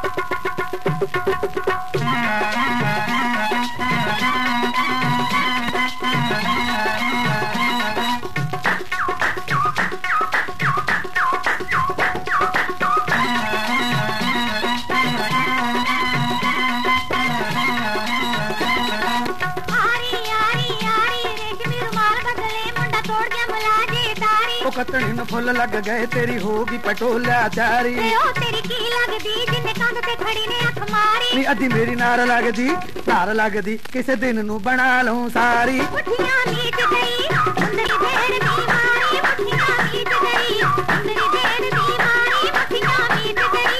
कतनी न फुल लग गए तेरी होगी पटोला चारी तेरी की लगदी जिन्ने कंध ते खड़ी ने अख मारी नी अद्धी मेरी नार लगदी किसे दिन नू बना लूं सारी मुठियां मीट गई सुंदरी देर दी मारी मुठियां मीट गई सुंदरी देर दी मारी मुठियां मीट गई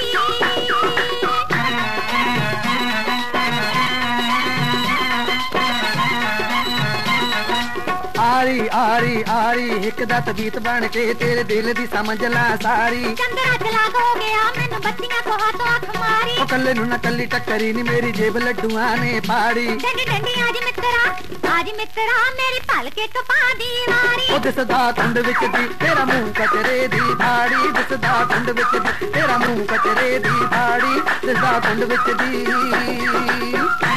आरी आरी आरी एक दत गीत बन के तेरे दिल दी समझ ला सारी चंद्रा चला हो गया मैनू बत्तियां को हाथों अख मारी ओ कल्ले नू ना कल्ली टक्करी नी मेरी जेब लड्डूआं ने पाड़ी डंडी डंडी आज मित्रा मेरी पलके तो पा दीवारी ओ दिसदा कुंड विच दी तेरा मुंह कचरे दी फाड़ी दिसदा कुंड विच दी तेरा मुंह कचरे दी फाड़ी दिसदा कुंड विच दी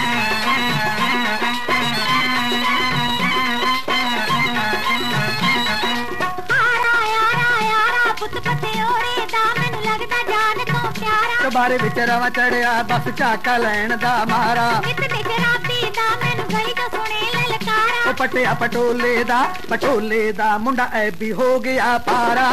बारे विच रवा चढ़िया बस झाका लैन दा मारा ओ पटिया पटोले दा मुंडा ऐबी हो गया पारा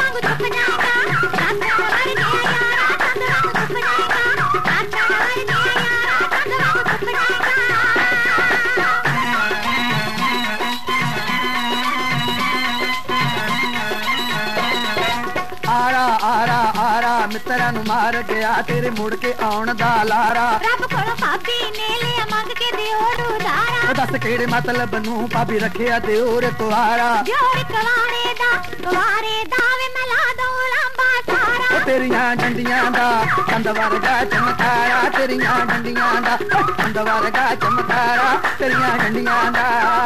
आरा मित्रा नू मार गया तेरे मुड़ के आउण दा लारा रब कोलों भाभी ने लिया मंग के दिओर उधारा दस केड़े मतलब नू भाभी रखिया दिओर कुआरा दिओर कुवारे दा वे मला दो लंबा सारा तेरियां डंडियां दा कंद वर्गा चमकारा तेरियां डंडियां दा कंद वर्गा चमकारा तेरियां डंडियां दा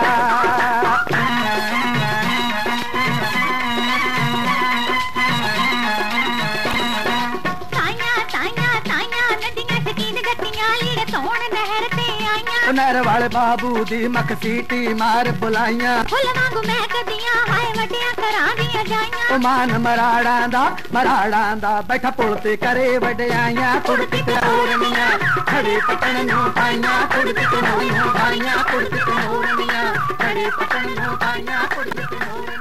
नहर वाले बाबू दी मख सीटी मार बुलाइयां फुल वांगू महकदियां हाय वड्डियां करां दियां जाइयां ओ मान मराड़ा दा बैठा पुल ते करे वड्डियां कुड़ती ते ओरनियां खड़े पटन नू पाइयां कुड़ती ते नोरियां पाइयां कुड़ती ते ओरनियां खड़े पटन नू पाइयां कुड़ती ते